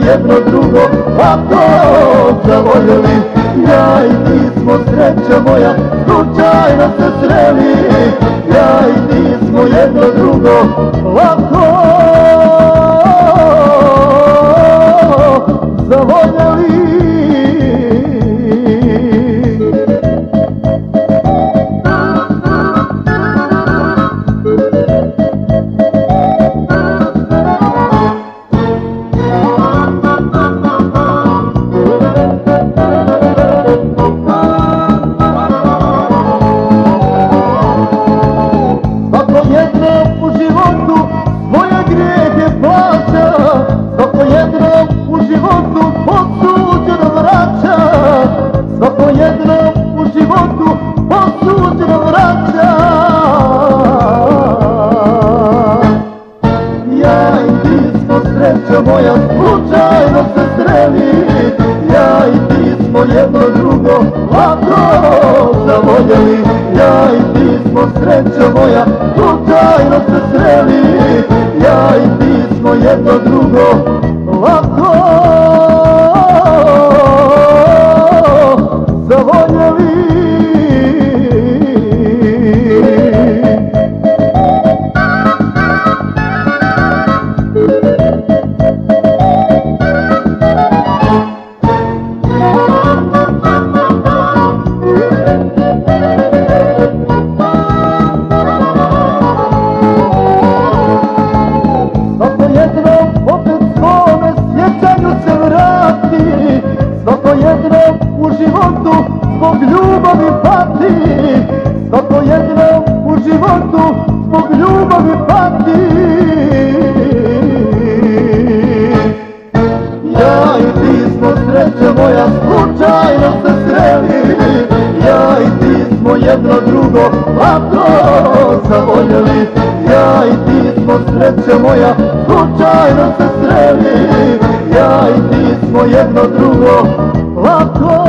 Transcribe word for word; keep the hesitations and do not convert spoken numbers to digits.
jedno drugo lako zavoljeli. Ja i ti smo, sreća moja, slučajno se sreli. Ja i ti smo jedno drugo lako zavoljeli. Svako jedno u životu posuđeno vraća. Ja i ti smo, sreća moja, slučajno se sreli. Ja i ti smo jedno drugo lako zavoljeli. Ja i ti smo, sreća moja, slučajno se sreli. Ja i ti smo jedno drugo lako zavoljeli. Svako jedno opet svome sjećanju se vrati. Svako jedno u životu zbog ljubavi pati. Svako jedno u životu zbog ljubavi pati. Ja i ti smo, sreća moja, slučajno se sreli. Ja i ti smo jedno drugo lako zavoljeli. Ja i ti smo, sreća moja, slučajno se sreli. Ja i ti smo jedno drugo lako